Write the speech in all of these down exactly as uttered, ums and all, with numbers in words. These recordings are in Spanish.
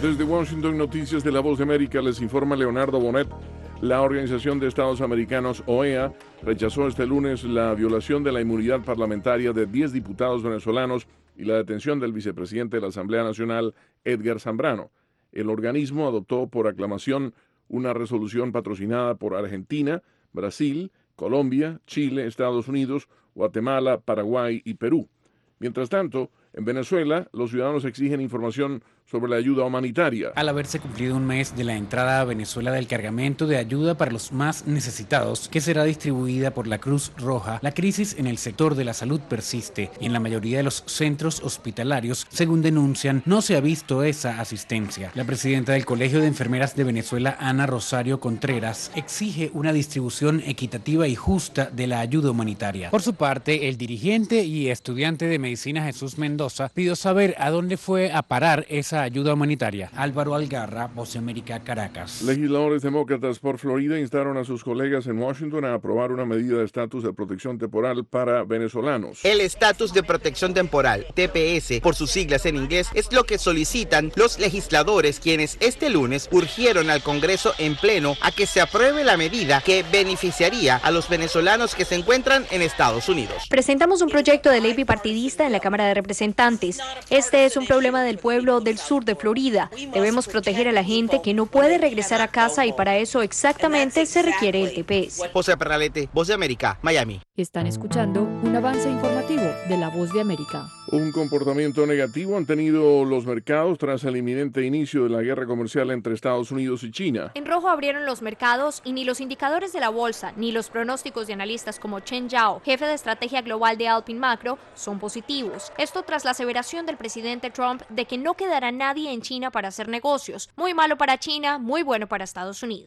Desde Washington, Noticias de la Voz de América, les informa Leonardo Bonet. La Organización de Estados Americanos, O E A, rechazó este lunes la violación de la inmunidad parlamentaria de diez diputados venezolanos y la detención del vicepresidente de la Asamblea Nacional, Edgar Zambrano. El organismo adoptó por aclamación una resolución patrocinada por Argentina, Brasil, Colombia, Chile, Estados Unidos, Guatemala, Paraguay y Perú. Mientras tanto, en Venezuela, los ciudadanos exigen información sobre la ayuda humanitaria. Al haberse cumplido un mes de la entrada a Venezuela del cargamento de ayuda para los más necesitados, que será distribuida por la Cruz Roja, la crisis en el sector de la salud persiste y en la mayoría de los centros hospitalarios, según denuncian, no se ha visto esa asistencia. La presidenta del Colegio de Enfermeras de Venezuela, Ana Rosario Contreras, exige una distribución equitativa y justa de la ayuda humanitaria. Por su parte, el dirigente y estudiante de medicina Jesús Mendoza pidió saber a dónde fue a parar esa ayuda humanitaria. Álvaro Algarra, Voz de América, Caracas. Legisladores demócratas por Florida instaron a sus colegas en Washington a aprobar una medida de estatus de protección temporal para venezolanos. El estatus de protección temporal, T P S, por sus siglas en inglés, es lo que solicitan los legisladores, quienes este lunes urgieron al Congreso en pleno a que se apruebe la medida que beneficiaría a los venezolanos que se encuentran en Estados Unidos. Presentamos un proyecto de ley bipartidista en la Cámara de Representantes. Este es un problema del pueblo del sur de Florida. Debemos proteger a la gente que no puede regresar a casa y para eso exactamente se requiere el T P S. José Perralete, Voz de América, Miami. Están escuchando un avance informativo de la Voz de América. Un comportamiento negativo han tenido los mercados tras el inminente inicio de la guerra comercial entre Estados Unidos y China. En rojo abrieron los mercados y ni los indicadores de la bolsa ni los pronósticos de analistas como Chen Zhao, jefe de estrategia global de Alpine Macro, son positivos. Esto tras la aseveración del presidente Trump de que no quedará nadie en China para hacer negocios. Muy malo para China, muy bueno para Estados Unidos.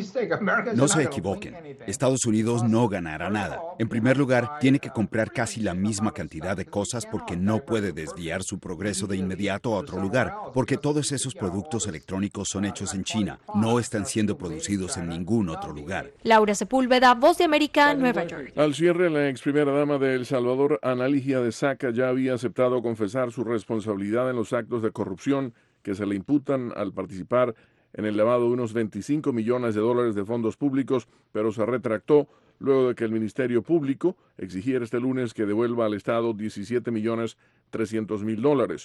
No se equivoquen. Estados Unidos no ganará nada. En primer lugar, tiene que comprar casi la misma cantidad de cosas porque no puede desviar su progreso de inmediato a otro lugar, porque todos esos productos electrónicos son hechos en China, no están siendo producidos en ningún otro lugar. Laura Sepúlveda, Voz de América, Nueva York. Al cierre, la ex primera dama de El Salvador, Ana Ligia de Saca, ya había aceptado confesar su responsabilidad en los actos de corrupción que se le imputan al participar en el lavado de unos veinticinco millones de dólares de fondos públicos, pero se retractó luego de que el Ministerio Público exigiera este lunes que devuelva al Estado diecisiete millones trescientos mil dólares.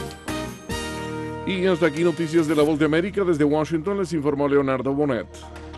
Y hasta aquí Noticias de la Voz de América. Desde Washington les informó Leonardo Bonet.